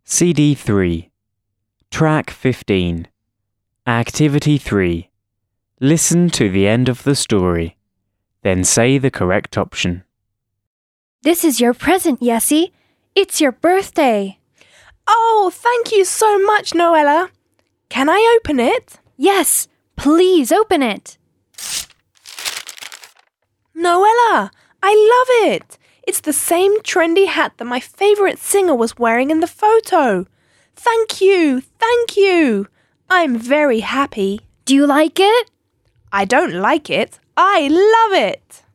CD 3. Track 15. Activity 3. Listen to the end of the story. Then say the correct option. This is your present, Jessie. It's your birthday. Oh, thank you so much, Noella. Can I open it? Yes, please open it. Noella, I love it. It's the same trendy hat that my favorite singer was wearing in the photo. Thank you, thank you. I'm very happy. Do you like it? I don't like it. I love it.